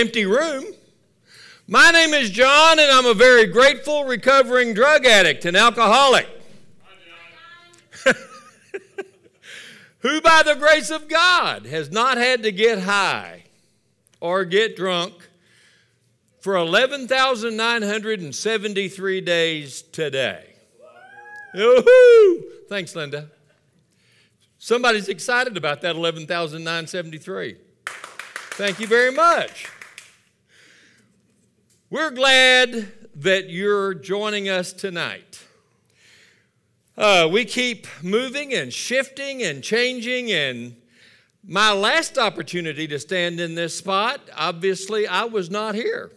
Empty room. My name is John, and I'm a very grateful, recovering drug addict and alcoholic. Who, by the grace of God, has not had to get high or get drunk for 11,973 days today. Woo-hoo! Thanks, Linda. Somebody's excited about that 11,973. Thank you very much. We're glad that you're joining us tonight. We keep moving and shifting and changing, and my last opportunity to stand in this spot, obviously I was not here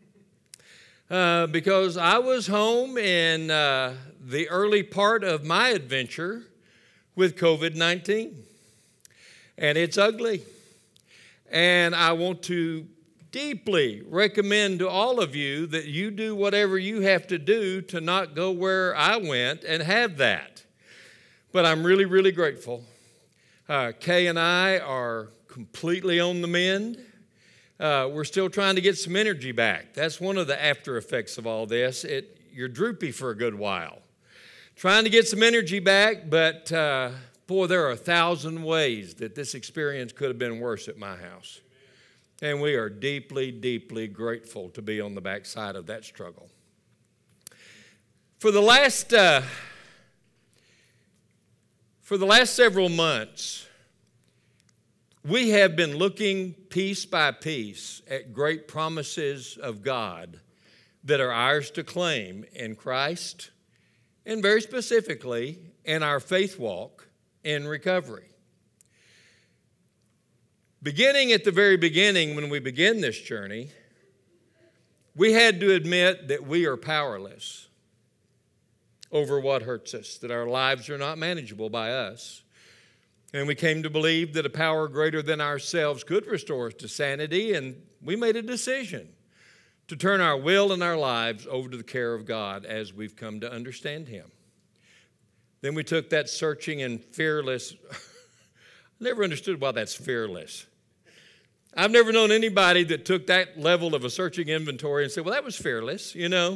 because I was home in the early part of my adventure with COVID-19, and it's ugly. And I want to deeply recommend to all of you that you do whatever you have to do to not go where I went and have that. But I'm really, really grateful. Kay and I are completely on the mend. We're still trying to get some energy back. That's one of the after effects of all this. You're droopy for a good while. Trying to get some energy back, but boy, there are 1,000 ways that this experience could have been worse at my house. And we are deeply, deeply grateful to be on the backside of that struggle. For the last several months, we have been looking piece by piece at great promises of God that are ours to claim in Christ, and very specifically in our faith walk in recovery. Beginning at the very beginning, when we began this journey, we had to admit that we are powerless over what hurts us, that our lives are not manageable by us. And we came to believe that a power greater than ourselves could restore us to sanity, and we made a decision to turn our will and our lives over to the care of God as we've come to understand Him. Then we took that searching and fearless. I never understood why that's fearless. I've never known anybody that took that level of a searching inventory and said, well, that was fearless,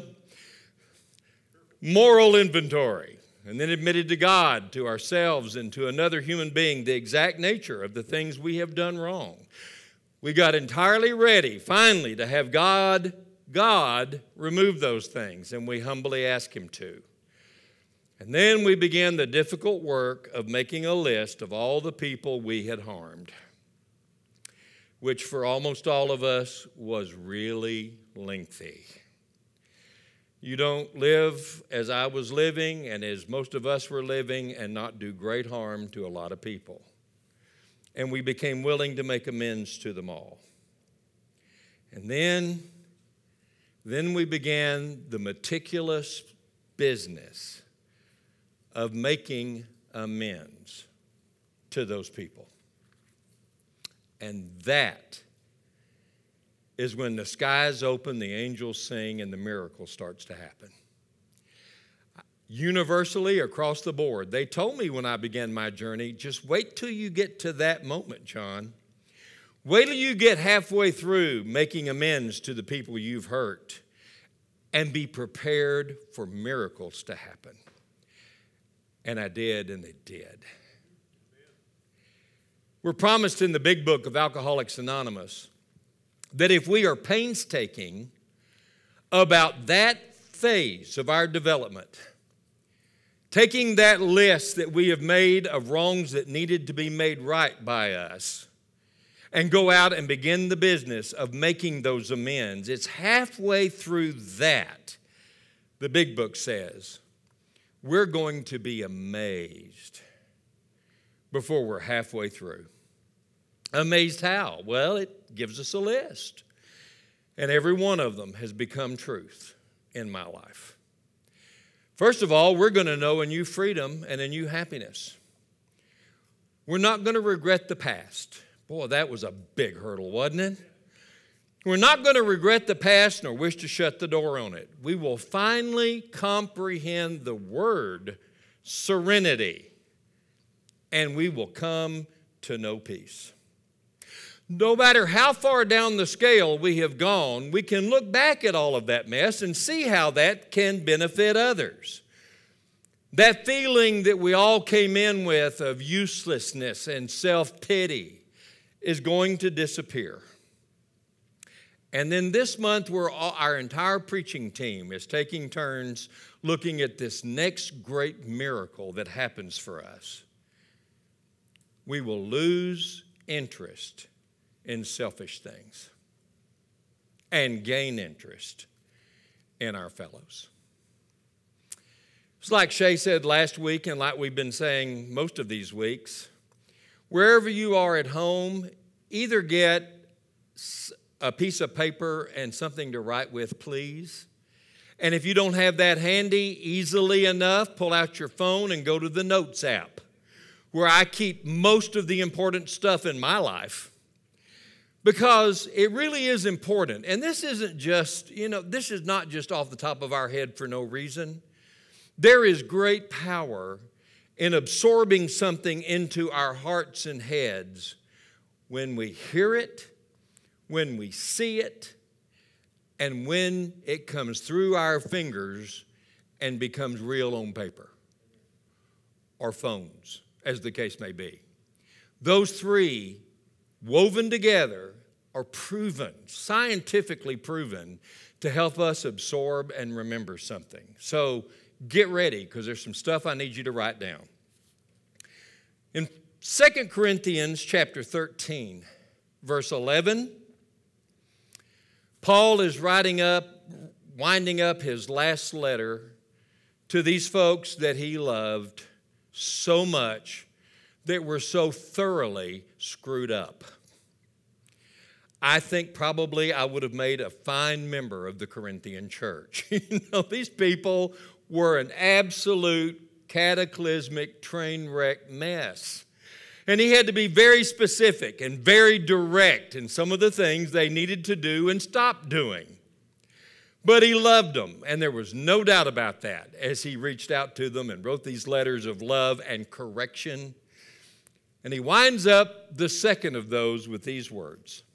Moral inventory. And then admitted to God, to ourselves, and to another human being the exact nature of the things we have done wrong. We got entirely ready, finally, to have God remove those things, and we humbly asked Him to. And then we began the difficult work of making a list of all the people we had harmed, which for almost all of us was really lengthy. You don't live as I was living and as most of us were living and not do great harm to a lot of people. And we became willing to make amends to them all. And then we began the meticulous business of making amends to those people. And that is when the skies open, the angels sing, and the miracle starts to happen. Universally, across the board, they told me when I began my journey, just wait till you get to that moment, John. Wait till you get halfway through making amends to the people you've hurt, and be prepared for miracles to happen. And I did, and they did. We're promised in the big book of Alcoholics Anonymous that if we are painstaking about that phase of our development, taking that list that we have made of wrongs that needed to be made right by us, and go out and begin the business of making those amends, it's halfway through that, the big book says, we're going to be amazed before we're halfway through. Amazed how? Well, it gives us a list. And every one of them has become truth in my life. First of all, we're going to know a new freedom and a new happiness. We're not going to regret the past. Boy, that was a big hurdle, wasn't it? We're not going to regret the past nor wish to shut the door on it. We will finally comprehend the word serenity, and we will come to know peace. No matter how far down the scale we have gone, we can look back at all of that mess and see how that can benefit others. That feeling that we all came in with of uselessness and self-pity is going to disappear. And then this month, our entire preaching team is taking turns looking at this next great miracle that happens for us. We will lose interest in selfish things and gain interest in our fellows. It's like Shay said last week, and like we've been saying most of these weeks, wherever you are at home, either get a piece of paper and something to write with, please. And if you don't have that handy easily enough, pull out your phone and go to the Notes app, where I keep most of the important stuff in my life. Because it really is important. And this isn't just, this is not just off the top of our head for no reason. There is great power in absorbing something into our hearts and heads when we hear it, when we see it, and when it comes through our fingers and becomes real on paper or phones, as the case may be. Those three woven together are proven, scientifically proven, to help us absorb and remember something. So get ready, because there's some stuff I need you to write down. In 2 Corinthians chapter 13, verse 11, Paul is winding up his last letter to these folks that he loved so much, that were so thoroughly screwed up. I think probably I would have made a fine member of the Corinthian church. These people were an absolute cataclysmic train wreck mess. And he had to be very specific and very direct in some of the things they needed to do and stop doing. But he loved them, and there was no doubt about that as he reached out to them and wrote these letters of love and correction. And he winds up the second of those with these words.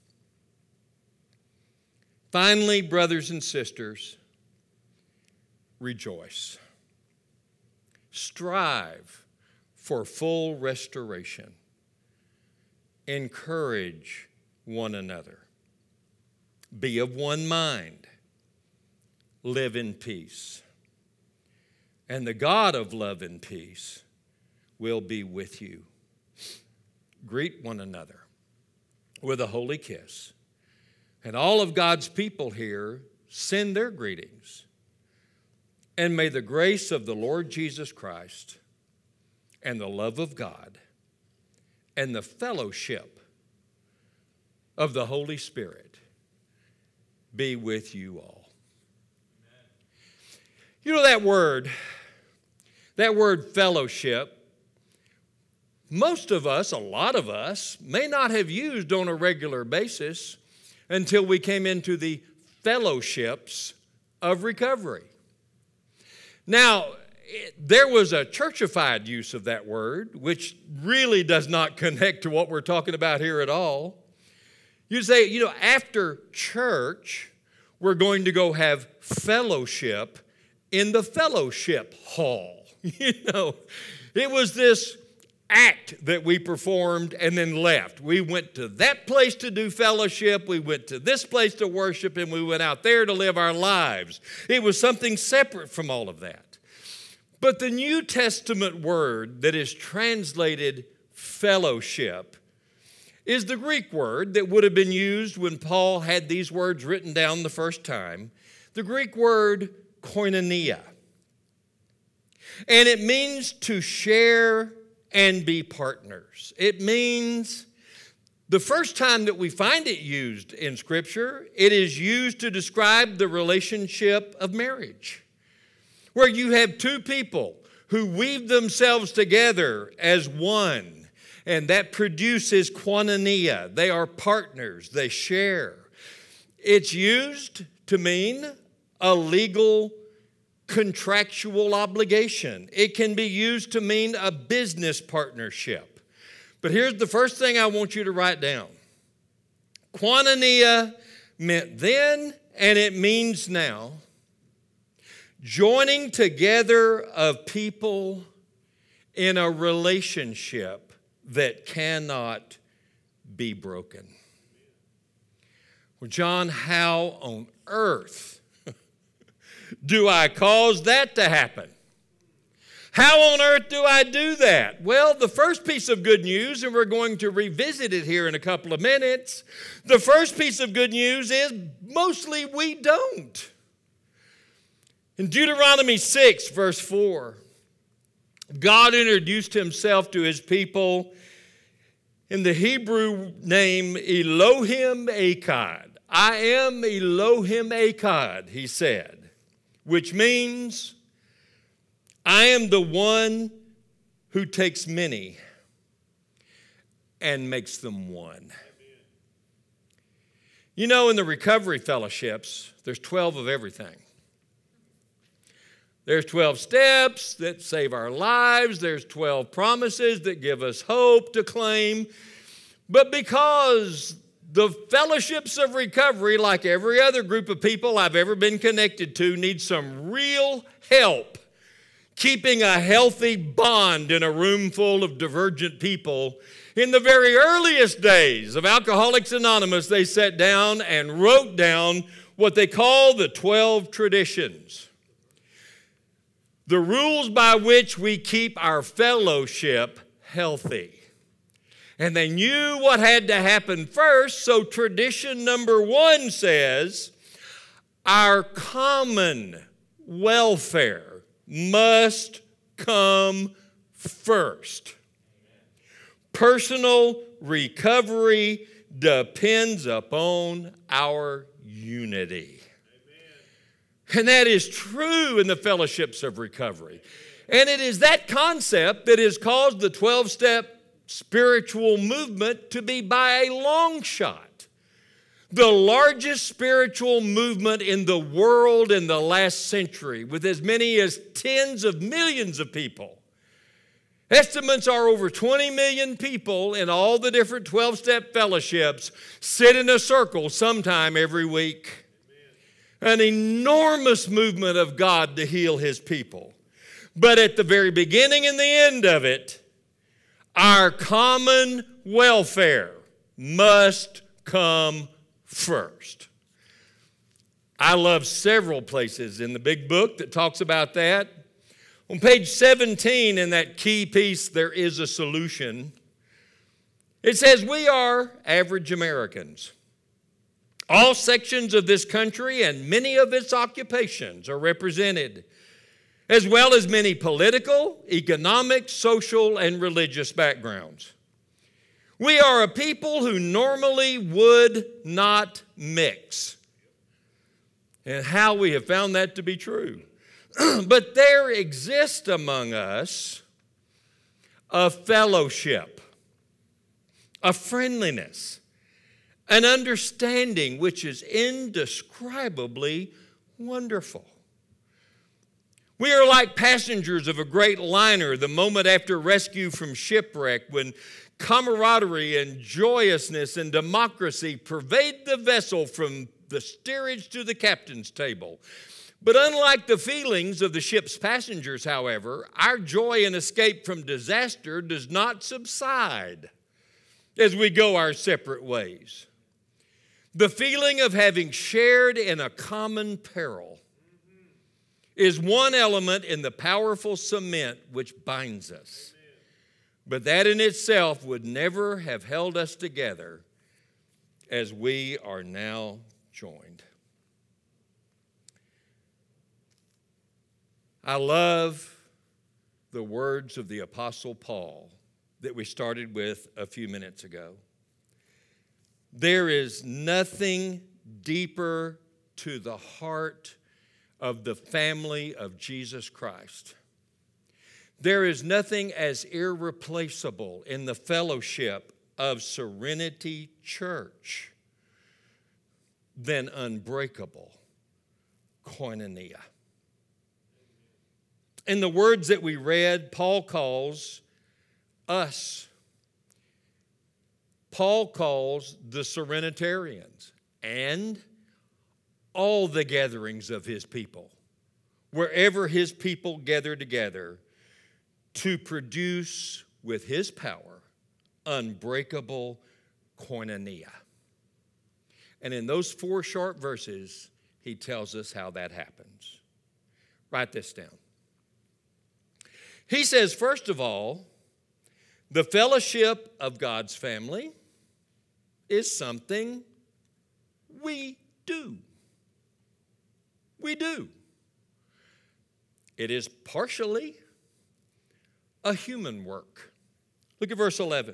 Finally, brothers and sisters, rejoice. Strive for full restoration. Encourage one another. Be of one mind. Live in peace. And the God of love and peace will be with you. Greet one another with a holy kiss. And all of God's people here send their greetings. And may the grace of the Lord Jesus Christ and the love of God and the fellowship of the Holy Spirit be with you all. That word fellowship, most of us, a lot of us, may not have used on a regular basis until we came into the fellowships of recovery. Now, there was a churchified use of that word, which really does not connect to what we're talking about here at all. You say, after church, we're going to go have fellowship in the fellowship hall. It was this act that we performed and then left. We went to that place to do fellowship, we went to this place to worship, and we went out there to live our lives. It was something separate from all of that. But the New Testament word that is translated fellowship is the Greek word that would have been used when Paul had these words written down the first time, the Greek word koinonia. And it means to share and be partners. It means the first time that we find it used in Scripture, it is used to describe the relationship of marriage, where you have two people who weave themselves together as one, and that produces koinonia. They are partners, they share. It's used to mean a legal contractual obligation. It can be used to mean a business partnership. But here's the first thing I want you to write down. Koinonia meant then and it means now. Joining together of people in a relationship that cannot be broken. Well, John, how on earth do I cause that to happen? How on earth do I do that? Well, the first piece of good news, and we're going to revisit it here in a couple of minutes, the first piece of good news is mostly we don't. In Deuteronomy 6, verse 4, God introduced himself to his people in the Hebrew name Elohim Echad. I am Elohim Echad, he said, which means I am the one who takes many and makes them one. You know, in the recovery fellowships, there's 12 of everything. There's 12 steps that save our lives. There's 12 promises that give us hope to claim. But because the fellowships of recovery, like every other group of people I've ever been connected to, need some real help keeping a healthy bond in a room full of divergent people. In the very earliest days of Alcoholics Anonymous, they sat down and wrote down what they call the 12 traditions. The rules by which we keep our fellowship healthy. And they knew what had to happen first, so tradition number 1 says, our common welfare must come first. Personal recovery depends upon our unity. And that is true in the fellowships of recovery. And it is that concept that has caused the 12-step spiritual movement to be by a long shot the largest spiritual movement in the world in the last century, with as many as tens of millions of people. Estimates are over 20 million people in all the different 12-step fellowships sit in a circle sometime every week. An enormous movement of God to heal his people. But at the very beginning and the end of it, our common welfare must come first. I love several places in the big book that talks about that. On page 17 in that key piece, There Is a Solution, it says, we are average Americans. All sections of this country and many of its occupations are represented, as well as many political, economic, social, and religious backgrounds. We are a people who normally would not mix. And how we have found that to be true. But there exists among us a fellowship, a friendliness, an understanding which is indescribably wonderful. We are like passengers of a great liner the moment after rescue from shipwreck, when camaraderie and joyousness and democracy pervade the vessel from the steerage to the captain's table. But unlike the feelings of the ship's passengers, however, our joy and escape from disaster does not subside as we go our separate ways. The feeling of having shared in a common peril is one element in the powerful cement which binds us. But that in itself would never have held us together as we are now joined. I love the words of the Apostle Paul that we started with a few minutes ago. There is nothing deeper to the heart of the family of Jesus Christ. There is nothing as irreplaceable in the fellowship of Serenity Church than unbreakable koinonia. In the words that we read, Paul calls us Paul calls the Serenitarians and all the gatherings of his people, wherever his people gather together, to produce with his power unbreakable koinonia. And in those 4 short verses, he tells us how that happens. Write this down. He says, first of all, the fellowship of God's family is something we do. We do. It is partially a human work. Look at verse 11.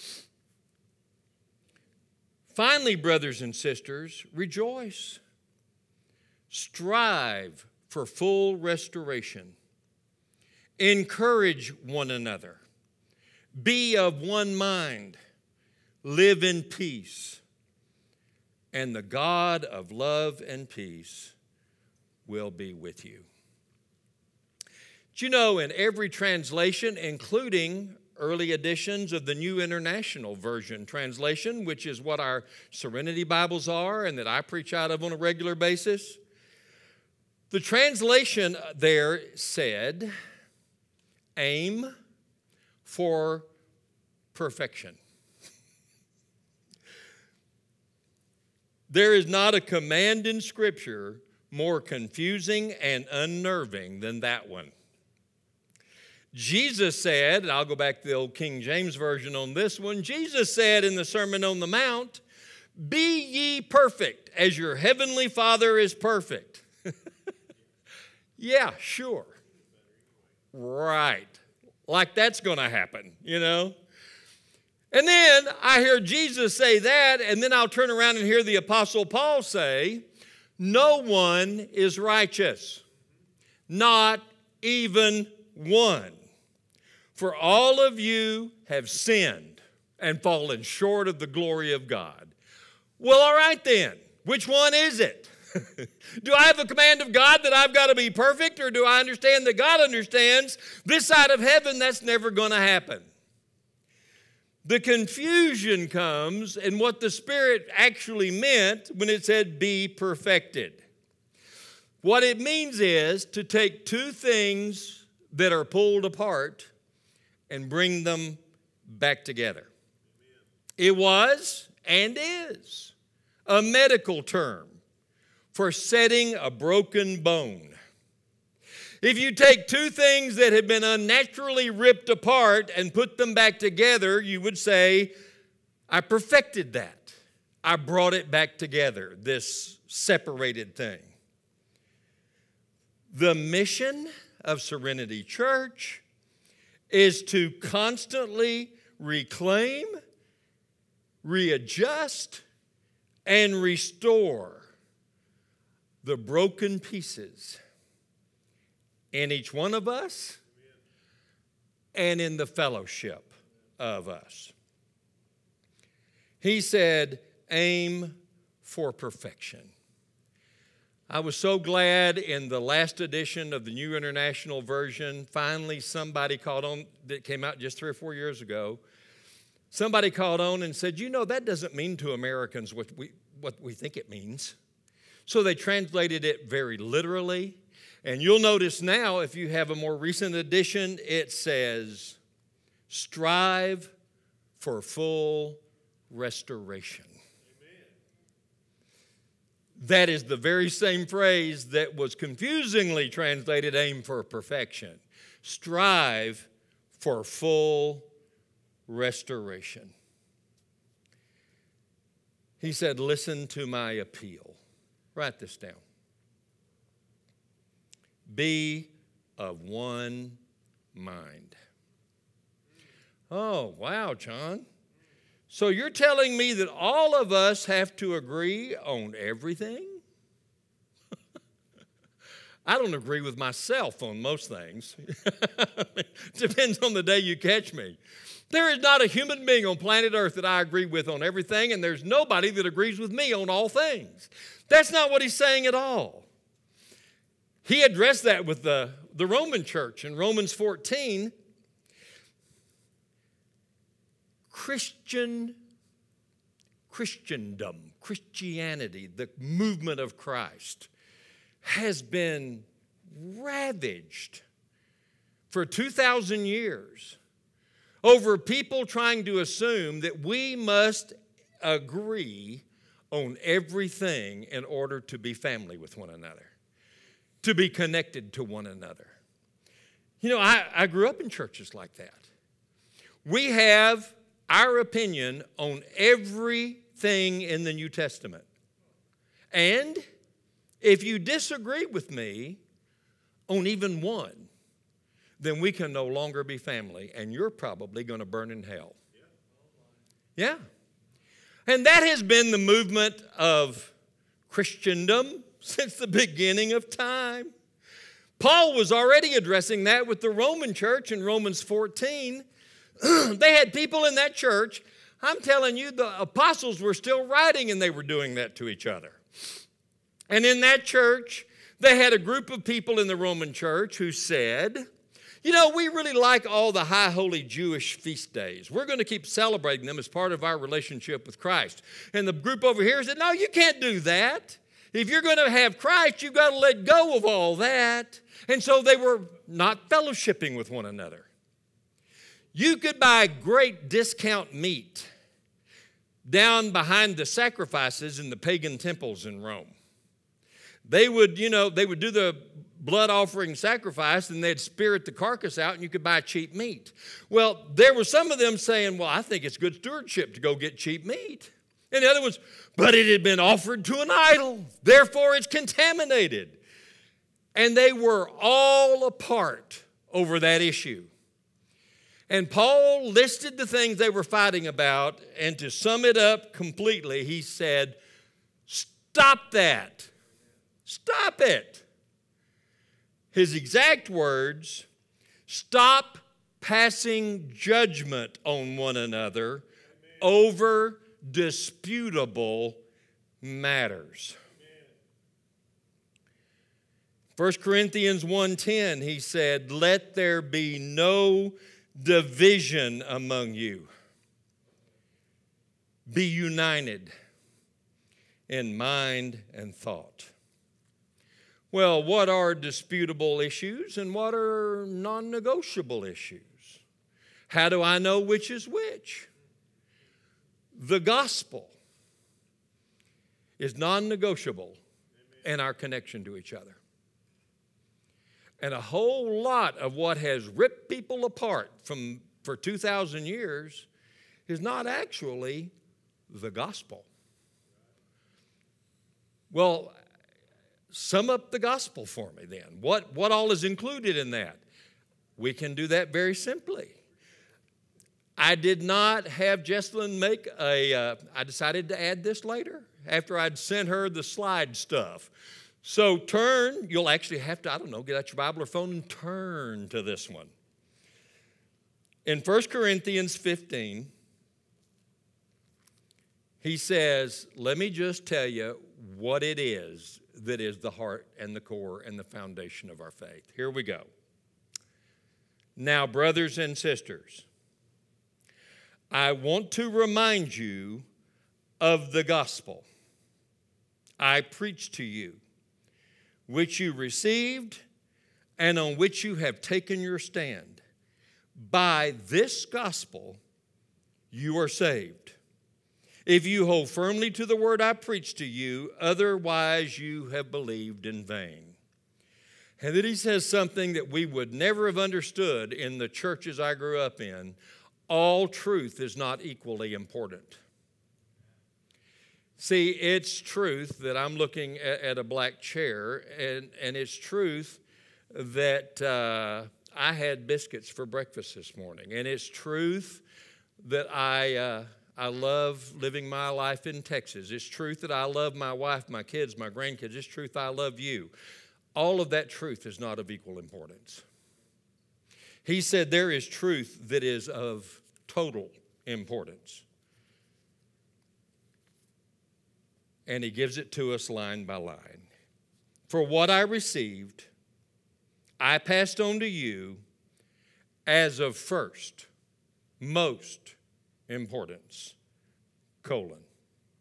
Finally, brothers and sisters, rejoice. Strive for full restoration. Encourage one another. Be of one mind. Live in peace. And the God of love and peace will be with you. Do you know, in every translation, including early editions of the New International Version translation, which is what our Serenity Bibles are and that I preach out of on a regular basis, the translation there said, aim for perfection. There is not a command in Scripture more confusing and unnerving than that one. Jesus said, and I'll go back to the old King James Version on this one, Jesus said in the Sermon on the Mount, be ye perfect as your heavenly Father is perfect. Yeah, sure. Right. Like that's going to happen, you know. And then I hear Jesus say that, and then I'll turn around and hear the Apostle Paul say, no one is righteous, not even one. For all of you have sinned and fallen short of the glory of God. Well, all right then, which one is it? Do I have a command of God that I've got to be perfect, or do I understand that God understands this side of heaven that's never going to happen? The confusion comes in what the Spirit actually meant when it said be perfected. What it means is to take 2 things that are pulled apart and bring them back together. It was and is a medical term for setting a broken bone. If you take 2 things that have been unnaturally ripped apart and put them back together, you would say, I perfected that. I brought it back together, this separated thing. The mission of Serenity Church is to constantly reclaim, readjust, and restore the broken pieces in each one of us and in the fellowship of us. He said, aim for perfection. I was so glad in the last edition of the New International Version, finally somebody called on, that came out just 3 or 4 years ago, somebody called on and said, you know, that doesn't mean to Americans what we think it means. So they translated it very literally. And you'll notice now, if you have a more recent edition, it says, strive for full restoration. Amen. That is the very same phrase that was confusingly translated, aim for perfection. Strive for full restoration. He said, listen to my appeal. Write this down. Be of one mind. Oh, wow, John. So you're telling me that all of us have to agree on everything? I don't agree with myself on most things. Depends on the day you catch me. There is not a human being on planet Earth that I agree with on everything, and there's nobody that agrees with me on all things. That's not what he's saying at all. He addressed that with the Roman church in Romans 14. Christian Christendom, Christianity, the movement of Christ, has been ravaged for 2,000 years over people trying to assume that we must agree on everything in order to be family with one another, to be connected to one another. You know, I grew up in churches like that. We have our opinion on everything in the New Testament. And if you disagree with me on even one, then we can no longer be family, and you're probably going to burn in hell. Yeah. And that has been the movement of Christendom since the beginning of time. Paul was already addressing that with the Roman church in Romans 14. They had people in that church, I'm telling you, the apostles were still writing and they were doing that to each other. And in that church, they had a group of people in the Roman church who said, you know, we really like all the high holy Jewish feast days. We're going to keep celebrating them as part of our relationship with Christ. And the group over here said, no, you can't do that. If you're going to have Christ, you've got to let go of all that. And so they were not fellowshipping with one another. You could buy great discount meat down behind the sacrifices in the pagan temples in Rome. They would do the blood offering sacrifice and they'd spirit the carcass out and you could buy cheap meat. Well, there were some of them saying, well, I think it's good stewardship to go get cheap meat. And the other ones, but it had been offered to an idol, therefore it's contaminated. And they were all apart over that issue. And Paul listed the things they were fighting about, and to sum it up completely, he said, stop that. Stop it. His exact words, stop passing judgment on one another over disputable matters. 1 Corinthians 1:10, he said, let there be no division among you. Be united in mind and thought. Well, what are disputable issues and what are non-negotiable issues? How do I know which is which? The gospel is non-negotiable in our connection to each other. And a whole lot of what has ripped people apart for 2,000 years is not actually the gospel. Well, sum up the gospel for me then. What all is included in that? We can do that very simply. I did not have Jessalyn I decided to add this later after I'd sent her the slide stuff. So you'll actually have to, get out your Bible or phone and turn to this one. In 1 Corinthians 15, he says, let me just tell you what it is that is the heart and the core and the foundation of our faith. Here we go. Now, brothers and sisters, I want to remind you of the gospel I preached to you, which you received and on which you have taken your stand. By this gospel you are saved, if you hold firmly to the word I preached to you, otherwise you have believed in vain. And then he says something that we would never have understood in the churches I grew up in. All truth is not equally important. See, it's truth that I'm looking at a black chair, and it's truth that I had biscuits for breakfast this morning. And it's truth that I love living my life in Texas. It's truth that I love my wife, my kids, my grandkids. It's truth I love you. All of that truth is not of equal importance. He said there is truth that is of total importance. And he gives it to us line by line. For what I received, I passed on to you as of first, most importance,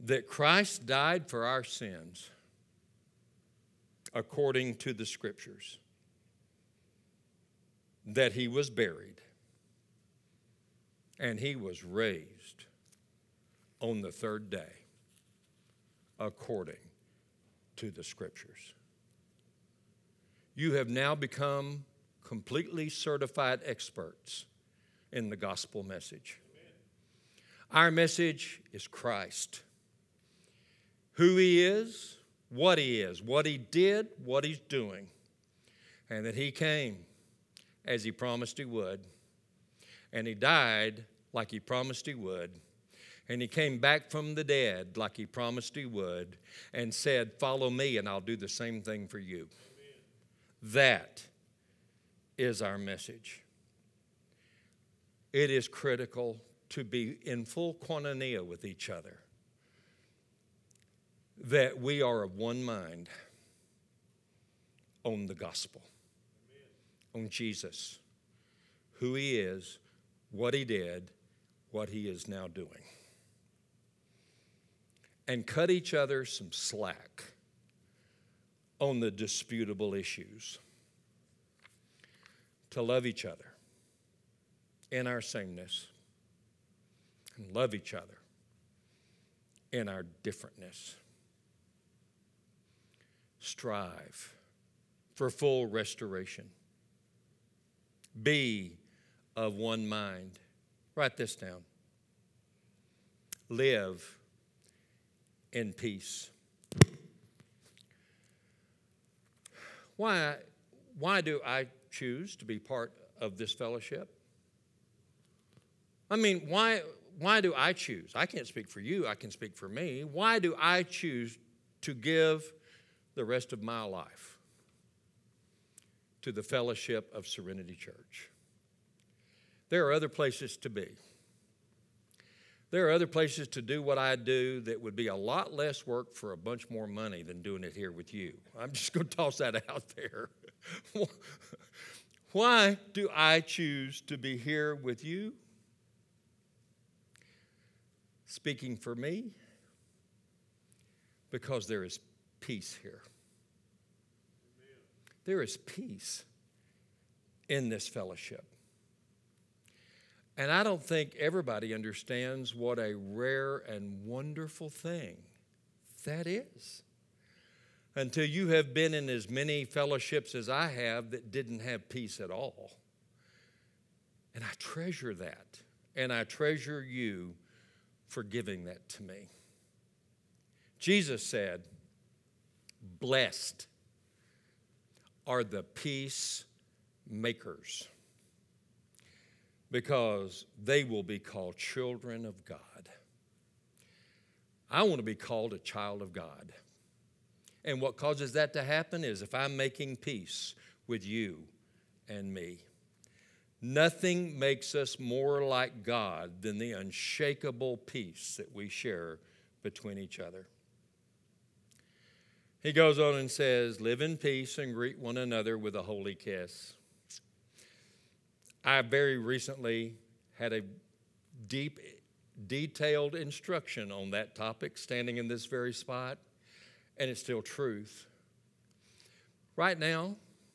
that Christ died for our sins according to the Scriptures, that he was buried, and he was raised on the third day according to the Scriptures. You have now become completely certified experts in the gospel message. Our message is Christ. Who he is, what he did, what he's doing, and that he came as he promised he would, and he died like he promised he would, and he came back from the dead like he promised he would, and said, "Follow me and I'll do the same thing for you." Amen. That is our message. It is critical to be in full koinonia with each other, that we are of one mind on the gospel, on Jesus, who he is, what he did, what he is now doing. And cut each other some slack on the disputable issues. To love each other in our sameness, and love each other in our differentness. Strive for full restoration. Be of one mind. Write this down. Live in peace. Why do I choose to be part of this fellowship? I mean, why do I choose? I can't speak for you, I can speak for me. Why do I choose to give the rest of my life to the fellowship of Serenity Church? There are other places to be. There are other places to do what I do that would be a lot less work for a bunch more money than doing it here with you. I'm just going to toss that out there. Why do I choose to be here with you? Speaking for me, because there is peace here. There is peace in this fellowship. And I don't think everybody understands what a rare and wonderful thing that is, until you have been in as many fellowships as I have that didn't have peace at all. And I treasure that, and I treasure you for giving that to me. Jesus said, "Blessed are the peacemakers, because they will be called children of God." I want to be called a child of God. And what causes that to happen is if I'm making peace with you and me. Nothing makes us more like God than the unshakable peace that we share between each other. He goes on and says, "Live in peace and greet one another with a holy kiss." I very recently had a deep, detailed instruction on that topic standing in this very spot, and it's still truth. Right now,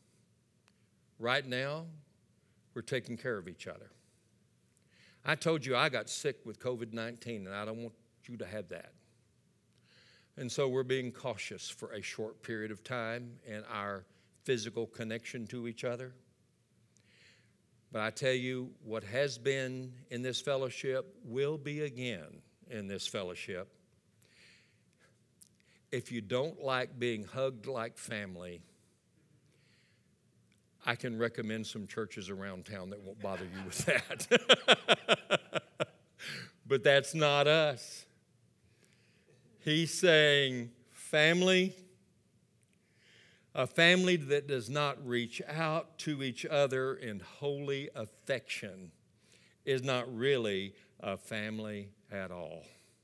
we're taking care of each other. I told you I got sick with COVID-19, and I don't want you to have that. And so we're being cautious for a short period of time in our physical connection to each other. But I tell you, what has been in this fellowship will be again in this fellowship. If you don't like being hugged like family, I can recommend some churches around town that won't bother you with that. But that's not us. He's saying, family, a family that does not reach out to each other in holy affection is not really a family at all.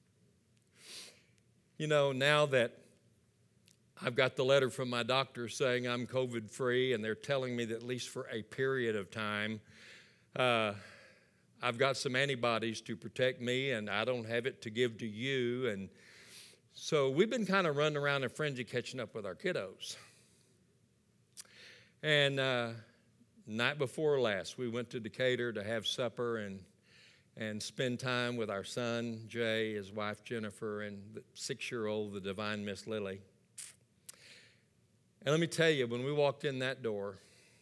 You know, now that I've got the letter from my doctor saying I'm COVID-free, and they're telling me that at least for a period of time, I've got some antibodies to protect me, and I don't have it to give to you. And So we've been kind of running around in frenzy catching up with our kiddos. And night before last, we went to Decatur to have supper and spend time with our son, Jay, his wife, Jennifer, and the 6-year-old, the divine Miss Lily. And let me tell you, when we walked in that door,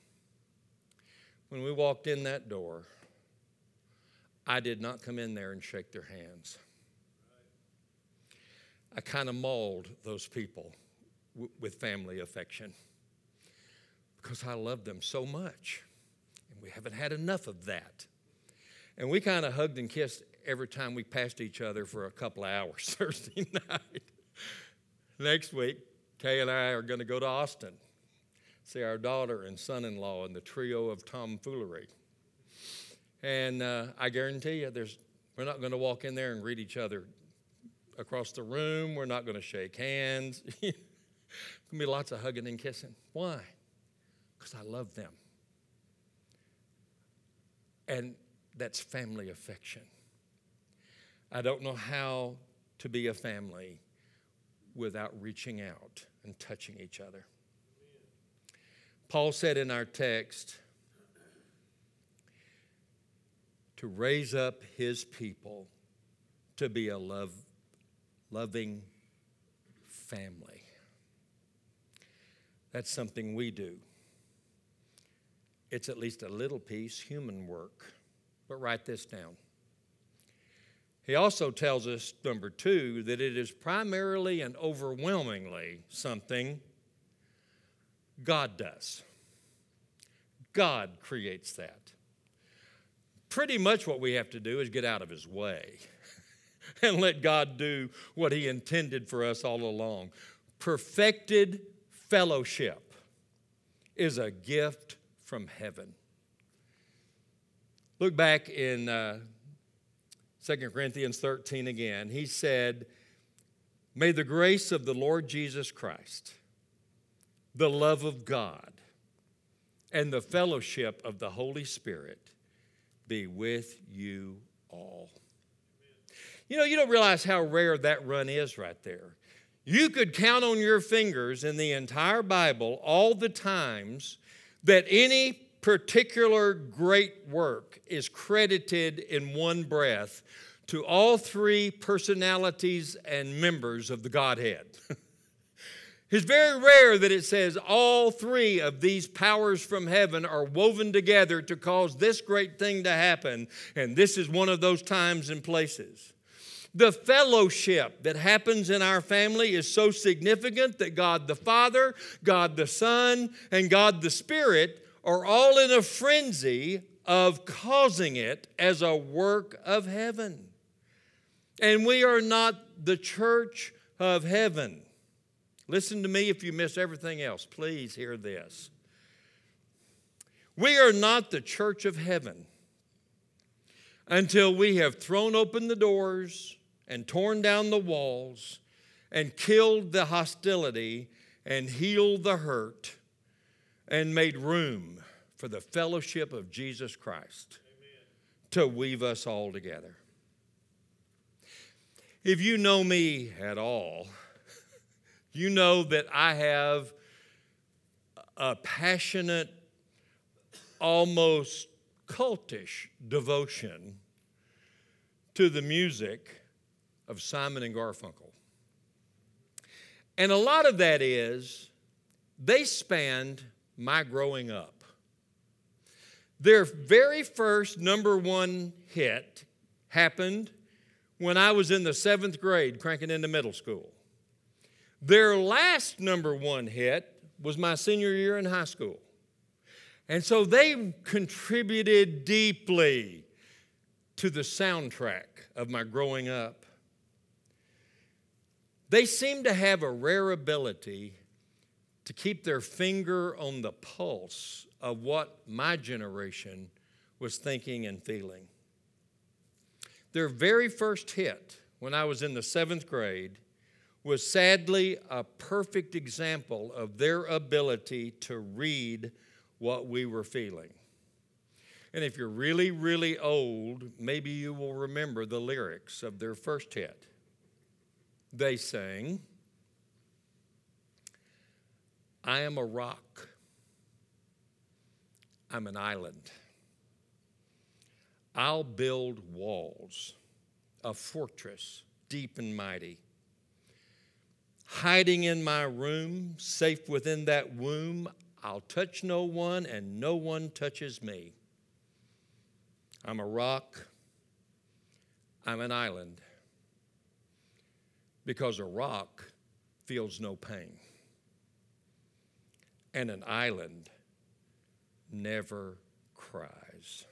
I did not come in there and shake their hands. I kind of mauled those people with family affection because I love them so much. And we haven't had enough of that. And we kind of hugged and kissed every time we passed each other for a couple of hours Thursday night. Next week, Kay and I are going to go to Austin, see our daughter and son-in-law in the trio of tomfoolery. And I guarantee you, we're not going to walk in there and greet each other across the room. We're not going to shake hands. There's going to be lots of hugging and kissing. Why? Because I love them. And that's family affection. I don't know how to be a family without reaching out and touching each other. Paul said in our text, to raise up his people to be a loving family. That's something we do. It's at least a little piece human work. But write this down. He also tells us, number 2, that it is primarily and overwhelmingly something God does. God creates that. Pretty much what we have to do is get out of his way and let God do what he intended for us all along. Perfected fellowship is a gift from heaven. Look back in 2 Corinthians 13 again. He said, "May the grace of the Lord Jesus Christ, the love of God, and the fellowship of the Holy Spirit be with you all." You know, you don't realize how rare that run is right there. You could count on your fingers in the entire Bible all the times that any particular great work is credited in one breath to all 3 personalities and members of the Godhead. It's very rare that it says all 3 of these powers from heaven are woven together to cause this great thing to happen, and this is one of those times and places. The fellowship that happens in our family is so significant that God the Father, God the Son, and God the Spirit are all in a frenzy of causing it as a work of heaven. And we are not the church of heaven. Listen to me if you miss everything else. Please hear this. We are not the church of heaven until we have thrown open the doors and torn down the walls and killed the hostility and healed the hurt and made room for the fellowship of Jesus Christ. Amen. To weave us all together. If you know me at all, you know that I have a passionate, almost cultish devotion to the music of Simon and Garfunkel. And a lot of that is they spanned my growing up. Their very first number 1 hit happened when I was in the 7th grade, cranking into middle school. Their last number 1 hit was my senior year in high school. And so they contributed deeply to the soundtrack of my growing up. They seem to have a rare ability to keep their finger on the pulse of what my generation was thinking and feeling. Their very first hit, when I was in the 7th grade, was sadly a perfect example of their ability to read what we were feeling. And if you're really, really old, maybe you will remember the lyrics of their first hit. they sang, I am a rock. I'm an island. I'll build walls, a fortress deep and mighty. Hiding in my room, safe within that womb, I'll touch no one and no one touches me. I'm a rock. I'm an island. Because a rock feels no pain. And an island never cries.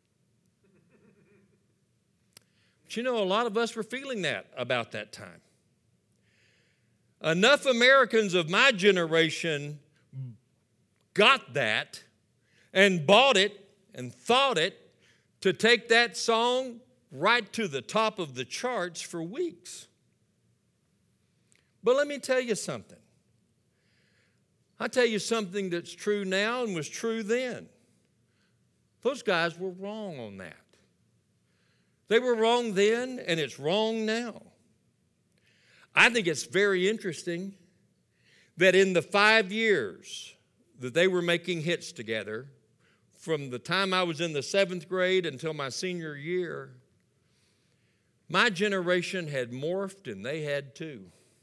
But you know, a lot of us were feeling that about that time. Enough Americans of my generation got that and bought it and thought it to take that song right to the top of the charts for weeks. But let me tell you something. I'll tell you something that's true now and was true then. Those guys were wrong on that. They were wrong then, and it's wrong now. I think it's very interesting that in the 5 years that they were making hits together, from the time I was in the 7th grade until my senior year, my generation had morphed and they had too.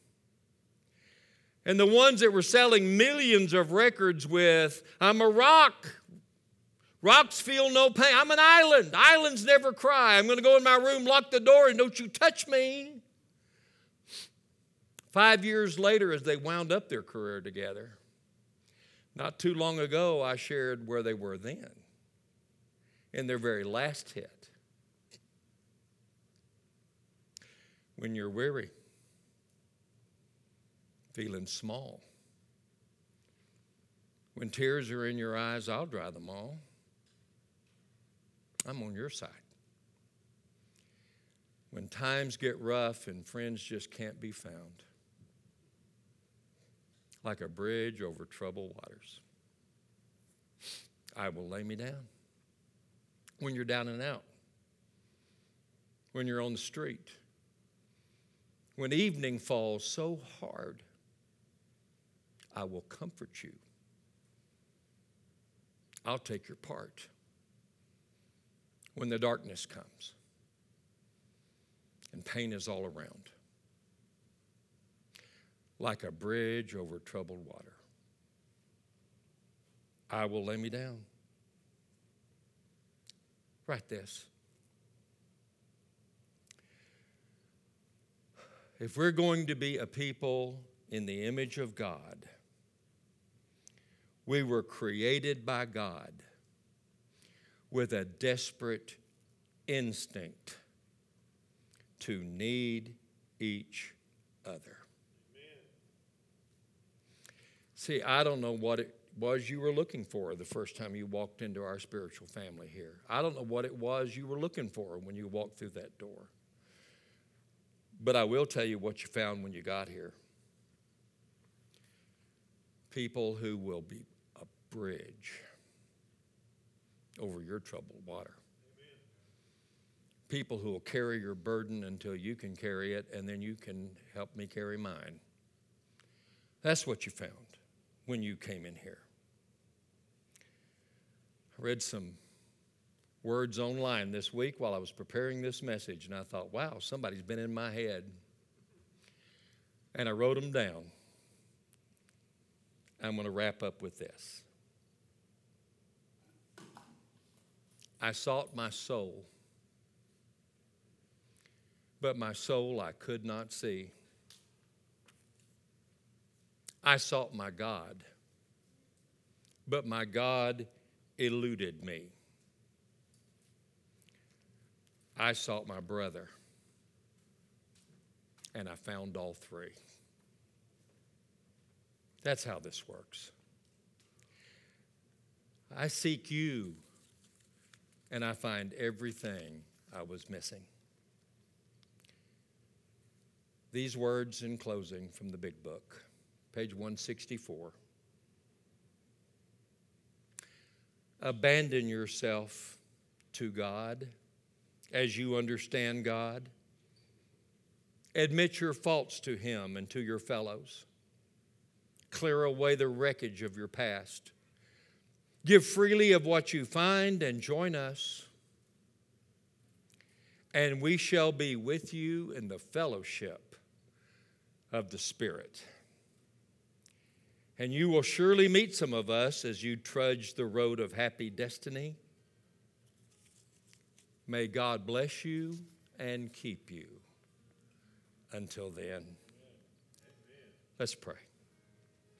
And the ones that were selling millions of records with, I'm a rock. Rocks feel no pain. I'm an island. Islands never cry. I'm going to go in my room, lock the door, and don't you touch me. 5 years later, as they wound up their career together, not too long ago, I shared where they were then in their very last hit. When you're weary, feeling small, when tears are in your eyes, I'll dry them all. I'm on your side. When times get rough and friends just can't be found, like a bridge over troubled waters, I will lay me down. When you're down and out, when you're on the street, when evening falls so hard, I will comfort you. I'll take your part. When the darkness comes and pain is all around, like a bridge over troubled water, I will lay me down. Write this. If we're going to be a people in the image of God, we were created by God with a desperate instinct to need each other. Amen. See, I don't know what it was you were looking for the first time you walked into our spiritual family here. I don't know what it was you were looking for when you walked through that door. But I will tell you what you found when you got here. People who will be a bridge over your troubled water. Amen. People who will carry your burden until you can carry it, and then you can help me carry mine. That's what you found when you came in here. I read some words online this week while I was preparing this message, and I thought, wow, somebody's been in my head. And I wrote them down. I'm going to wrap up with this. I sought my soul, but my soul I could not see. I sought my God, but my God eluded me. I sought my brother, and I found all three. That's how this works. I seek you, and I find everything I was missing. These words in closing from the Big Book, page 164. Abandon yourself to God as you understand God, Admit your faults to Him and to your fellows. Clear away the wreckage of your past. Give freely of what you find and join us. And we shall be with you in the fellowship of the Spirit. And you will surely meet some of us as you trudge the road of happy destiny. May God bless you and keep you. Until then, let's pray.